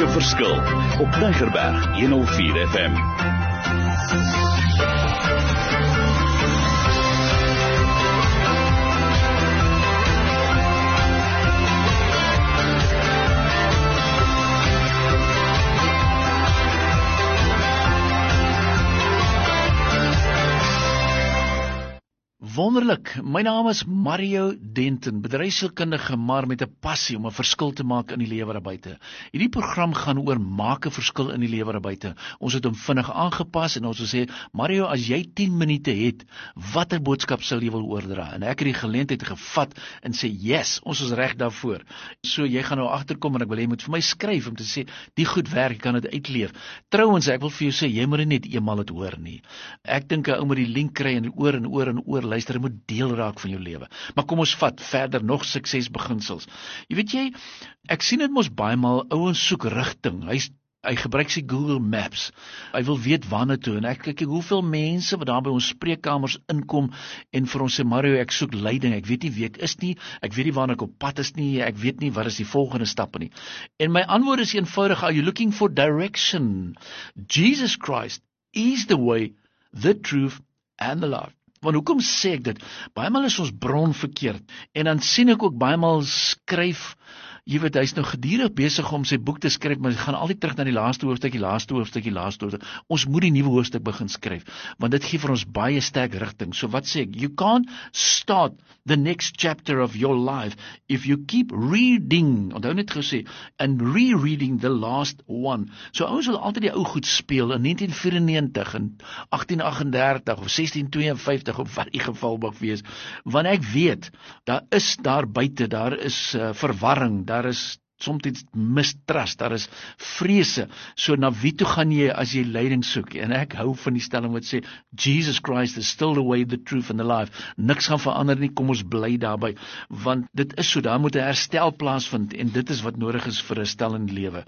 'n verskil op Tygerberg 104 FM. Wonderlik, my naam is Mario Denton, bedryfsielkundige, maar met 'n passie om 'n verskil te maak in die lewe daar buite. Hierdie program gaan oor maak 'n verskil in die lewe daar buite. Ons het hom vinnig aangepas en ons wil sê, Mario, as jy 10 minute het, watter boodskap sal jy wil oordra? En ek het die geleentheid gevat en sê, yes, ons is reg daarvoor. So jy gaan nou agterkom en ek wil jy moet vir my skryf om te sê, die goed werk, ek kan dit uitleef. Trouwens, ek wil vir jou sê, jy moet dit net eenmal het hoor nie. Ek dink 'n ou moet die link kry en oor en oor en oor luister, moet deel raak van jou lewe. Maar kom ons vat verder nog suksesbeginsels. Jy weet jy, ek sien dit mos baie maal, ouens soek rigting. Hy gebruik sy Google Maps. Hy wil weet waarna toe en ek kyk hoeveel mense wat daar by ons spreekkamers inkom en vir ons sê, Mario, ek soek leiding, ek weet nie wie ek is nie, ek weet nie waarna ek op pad is nie, ek weet nie wat is die volgende stappe nie. En my antwoord is eenvoudig, are you looking for direction? Jesus Christ is the way, the truth and the life. Want hoekom sê ek dit? Baie maal is ons bron verkeerd. En dan sien ek ook baie maal skryf, jy weet, hy is nou gedurig besig om sy boek te skryf, maar hy gaan altyd terug na die laaste hoofstuk. Ons moet die nuwe hoofstuk begin skryf, want dit gee vir ons baie sterk rigting. So wat sê ek? You can't start the next chapter of your life if you keep reading, onthou net gesê, and rereading the last one. So ons wil altyd die ou goed speel in 1994 en 1838 of 1652 of wat die geval mag wees, want ek weet, daar buite, daar is verwarring, daar is soms mistrust, daar is vrese. So na wie toe gaan jy as jy leiding soek? En ek hou van die stelling wat sê, Jesus Christ is still the way, the truth and the life. Niks gaan verander nie, kom ons bly daarby, want dit is so, daar moet 'n herstel plaasvind en dit is wat nodig is vir 'n herstel in die lewe.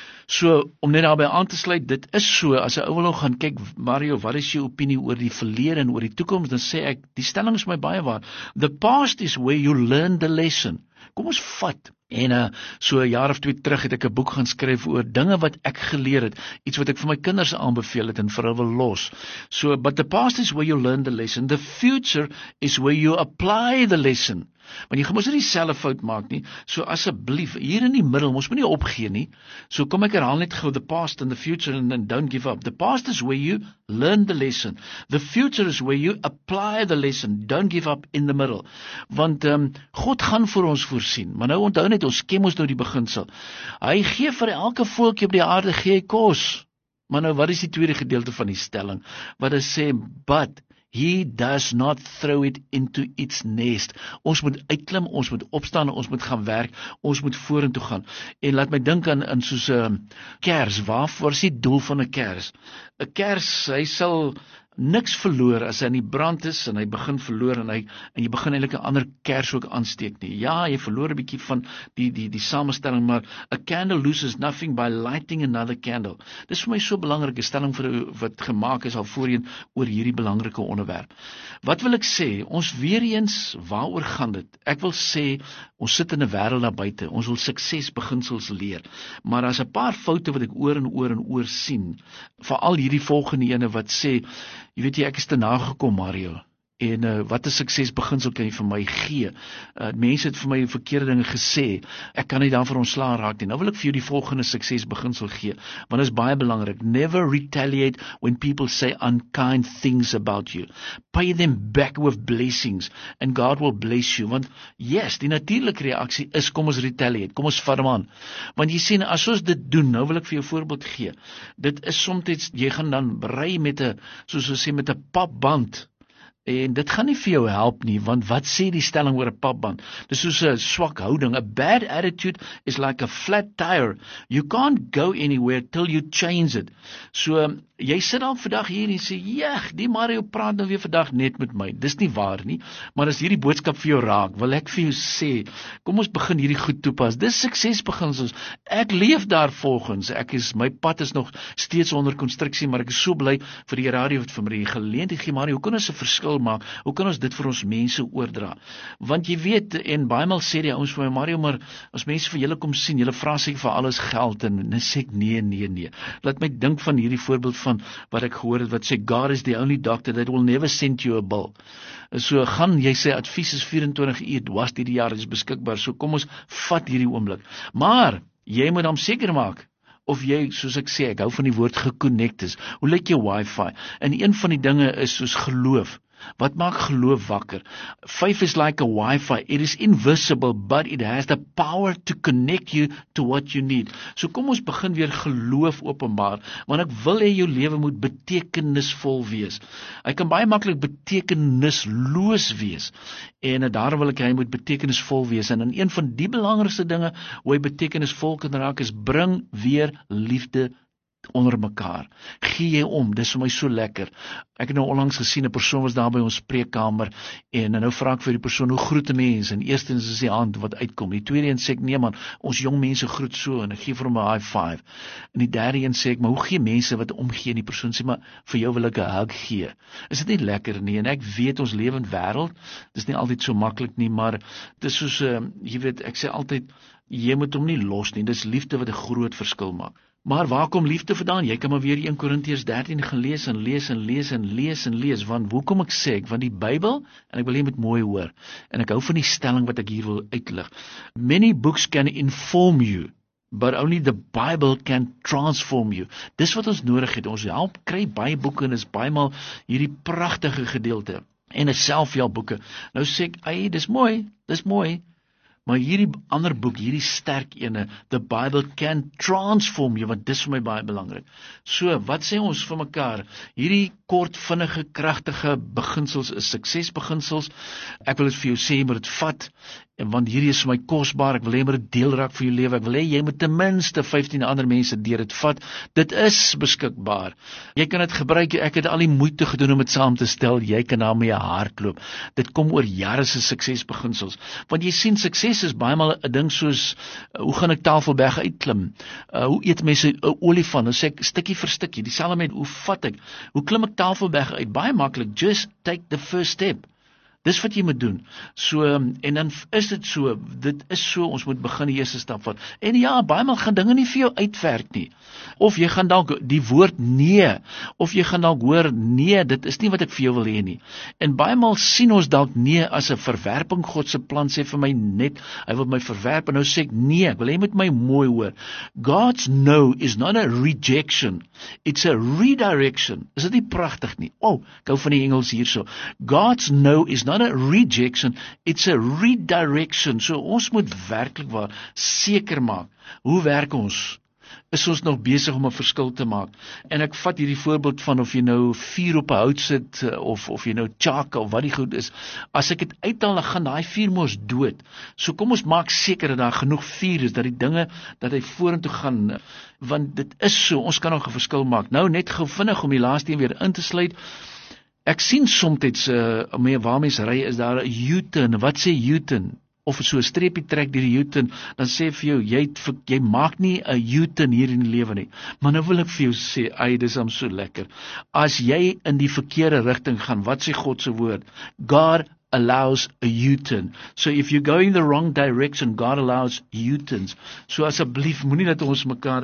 So, om net daarbij aan te sluit, dit is so, as 'n ou wil gaan kyk, Mario, wat is jou opinie oor die verlede en oor die toekoms, dan sê ek, die stelling is my baie waar. The past is where you learn the lesson. Kom ons vat. En so 'n jaar of 2 terug het ek 'n boek gaan skryf oor dinge wat ek geleer het, iets wat ek vir my kinders aanbeveel het en vir hulle wil los. So, but the past is where you learn the lesson. The future is where you apply the lesson. Want jy gaan mos nie dieselfde fout maak nie. So asseblief, hier in die middel, ons moet nie opgee nie. So kom ek herhaal net gou, the past and the future, and don't give up. The past is where you learn the lesson. The future is where you apply the lesson. Don't give up in the middle. Want God gaan vir ons voorsien. Maar nou onthou net, ons ken ons nou die beginsel. Hy gee vir elke voeltjie op die aarde, gee hy kos. Maar nou, wat is die tweede gedeelte van die stelling? Wat hy sê, but He does not throw it into its nest. Ons moet uitklim, ons moet opstaan, ons moet gaan werk, ons moet vorentoe gaan. En laat my dink aan soos 'n kers. Waar is die doel van 'n kers? 'n Kers, hy sal niks verloor as hy in die brand is en hy begin verloor en jy begin eintlik 'n ander kers ook aansteek nie. Ja, jy verloor 'n bietjie van die samestelling, maar a candle loses nothing by lighting another candle. Dis vir my so 'n belangrike stelling wat gemaak is al voorheen oor hierdie belangrike onderwerp. Wat wil ek sê? Ons weer eens, waaroor gaan dit? Ek wil sê, ons sit in 'n wêreld daar buite, ons wil suksesbeginsels leer, maar daar's 'n paar foute wat ek oor en oor sien, veral hierdie volgende ene wat sê, jy weet jy, ek is te nagekom, Mario. En wat 'n suksesbeginsel kan jy vir my gee? Mense het vir my verkeerde dinge gesê. Ek kan nie daarvoor ontslae raak nie. Nou wil ek vir jou die volgende suksesbeginsel gee, want dit is baie belangrik. Never retaliate when people say unkind things about you. Pay them back with blessings and God will bless you. Want yes, die natuurlike reaksie is, kom ons retaliate, kom ons vat hom aan. Want jy sien, as ons dit doen, nou wil ek vir jou 'n voorbeeld gee. Dit is soms, jy gaan dan ry met 'n, soos ons sê, met 'n papband. En dit gaan nie vir jou help nie, want wat sê die stelling oor 'n papband? Dis soos 'n swak houding. A bad attitude is like a flat tire. You can't go anywhere till you change it. So, jy sit dan vandag hier en sê, die Mario praat nou weer vandag net met my. Dis nie waar nie, maar as hierdie boodskap vir jou raak, wil ek vir jou sê, kom ons begin hierdie goed toepas. Dis suksesbeginsels. Ek leef daar volgens. My pad is nog steeds onder konstruksie, maar ek is so bly vir die radio wat vir my die geleentheid gee, Mario, hoe kan ons 'n verskil verskil maak, hoe kan ons dit vir ons mense oordra? Want jy weet, en baie maal sê die ouens vir my, Mario, maar as mense vir julle kom sien, julle vra seker vir alles geld, en dan sê ek nee. Laat my dink van hierdie voorbeeld van wat ek gehoor het, wat sê, God is the only doctor that will never send you a bill. So gaan, jy sê, advies is 24 uur, dwars die jaar is beskikbaar, so kom ons vat hierdie oomblik. Maar, jy moet dan seker maak, of jy, soos ek sê, ek hou van die woord geconnect is. Hoe lyk jou wifi? En een van die dinge is soos geloof. Wat maak geloof wakker? Faith is like a wifi. It is invisible, but it has the power to connect you to what you need. So kom ons begin weer geloof openbaar, want ek wil hê jou lewe moet betekenisvol wees. Hy kan baie maklik betekenisloos wees, en daar wil ek hy moet betekenisvol wees, en een van die belangrikste dinge, hoe hy betekenisvol kan raak, is bring weer liefde onder mekaar. Gee jy om, dis vir my so lekker. Ek het nou onlangs gesien, 'n persoon was daar by ons spreekkamer, en nou vra ek vir die persoon, hoe groet 'n mens? En eerstens is die hand wat uitkom. Die tweede een sê ek, nee man, ons jong mense groet so, en ek gee vir hom 'n high five. En die derde een sê ek, maar hoe gee mense wat omgee? En die persoon sê, maar vir jou wil ek 'n hug gee. Is dit nie lekker nie? En ek weet ons lewe in wêreld, dis nie altyd so maklik nie, maar dit is soos, jy weet, ek sê altyd, jy moet hom nie los nie, dis liefde wat 'n groot verskil maak. Maar waar kom liefde vandaan? Jy kan maar weer 1 Korintiërs 13 gaan lees, want hoekom ek sê ek, want die Bybel, en ek wil jy moet mooi hoor, en ek hou van die stelling wat ek hier wil uitlig. Many books can inform you, but only the Bible can transform you. Dis wat ons nodig het, ons help kry baie boeke, en is baie maal hierdie pragtige gedeelte, en is selfhelpboeke. Nou sê ek, dis mooi, maar hierdie ander boek, hierdie sterk ene, the Bible can transform you, want dis vir my baie belangrik. So, wat sê ons vir mekaar? Hierdie kort, vinnige, kragtige beginsels is suksesbeginsels. Ek wil dit vir jou sê, maar dit vat, want hierdie is vir my kosbaar, ek wil hê maar dit deel raak vir jou lewe, ek wil hê jy moet ten minste 15 ander mense deur dit vat, dit is beskikbaar. Jy kan dit gebruik, ek het al die moeite gedoen om dit saam te stel, jy kan daarmee hardloop. Dit kom oor jare se suksesbeginsels, want jy sien, sukses is baie maal 'n ding soos, hoe gaan ek Tafelberg uitklim? Hoe eet mense 'n olifant? Dan sê ek, stukkie vir stukkie, dieselfde met, hoe klim ek Tafelberg uit? Baie maklik, just take the first step. Dis wat jy moet doen. So, en dan is dit so, ons moet begin die eerste stap vat. En ja, baie maal gaan dinge nie vir jou uitwerk nie. Of jy gaan dalk die woord nee, of jy gaan dalk hoor, nee, dit is nie wat ek vir jou wil hê nie. En baie maal sien ons dalk nee as 'n verwerping. God se plan sê vir my net, hy wil my verwerp, en nou sê ek nee, ek wil hê met my mooi hoor. God's no is not a rejection, it's a redirection. Is dit nie pragtig nie? Ek hou van die Engels hierso. God's no is not a rejection, it's a redirection. So ons moet werklik waar seker maak, hoe werk ons? Is ons nog besig om 'n verskil te maak? En ek vat hierdie voorbeeld van of jy nou vuur op 'n hout sit, of jy nou chaka, of wat die goed is. As ek dit uithaal, dan gaan daai vuur mos dood. So kom ons maak seker dat daar genoeg vuur is, dat die dinge, dat hy vorentoe gaan, want dit is so, ons kan nog 'n verskil maak. Nou net gou vinnig om die laaste een weer in te sluit. Ek sien soms, waar mense ry, is daar 'n U-turn. Wat sê U-turn? Of so 'n streepie trek deur die U-turn, dan sê vir jou, jy maak nie 'n U-turn hier in die lewe nie. Maar nou wil ek vir jou sê, dis am so lekker. As jy in die verkeerde rigting gaan, wat sê God se woord? God allows a U-turn. So if you go in the wrong direction, God allows U-turns. So asseblief, moenie dat ons mekaar,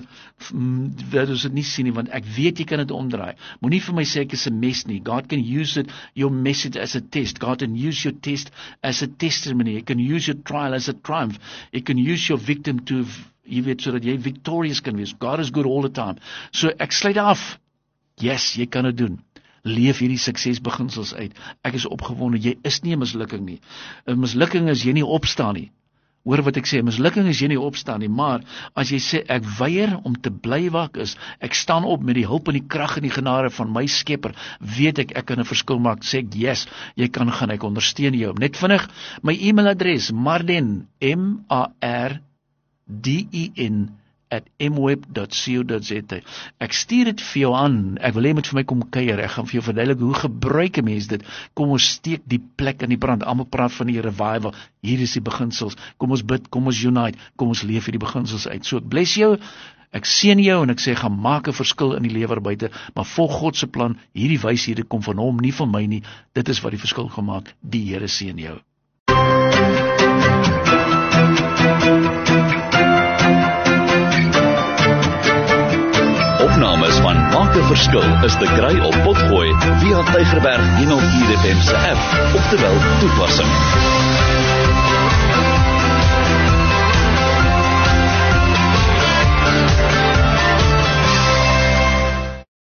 dat ons dit nie sien nie, want ek weet jy kan dit omdraai. Moenie vir my sê ek is 'n mes nie. God can use it, your message as a test. God can use your test as a testimony. He can use your trial as a triumph. He can use your victim to, jy weet, sodat jy victorious kan wees. God is good all the time. So ek sluit af. Yes, jy kan dit doen. Leef hierdie suksesbeginsels uit. Ek is opgewonde, jy is nie 'n mislukking nie. 'n Mislukking is jy nie opstaan nie. Hoor wat ek sê, 'n mislukking is jy nie opstaan nie, maar as jy sê, ek weier om te bly waar ek is, ek staan op met die hulp en die krag en die genade van my Skepper, weet ek kan 'n verskil maak, sê ek, yes, jy kan gaan, ek ondersteun jou. Net vinnig, my e-mailadres, Marden, marden@mweb.co.za. Ek stuur dit vir jou aan. Ek wil hê jy moet vir my kom kuier. Ek gaan vir jou verduidelik hoe gebruik 'n mens dit. Kom ons steek die plek in die brand. Almal praat van die revival. Hier is die beginsels. Kom ons bid, kom ons unite, kom ons leef hierdie beginsels uit. So ek bless jou. Ek seën jou en ek sê, gaan maak 'n verskil in die lewe daar buite, maar volg God se plan. Hierdie wyshede kom van hom, nie van my nie. Dit is wat die verskil gemaak. Die Here seën jou. Opnames van Maak 'n Verskil is te kry op Potgooi via Tygerberg 104 FM se app, oftewel toepassing.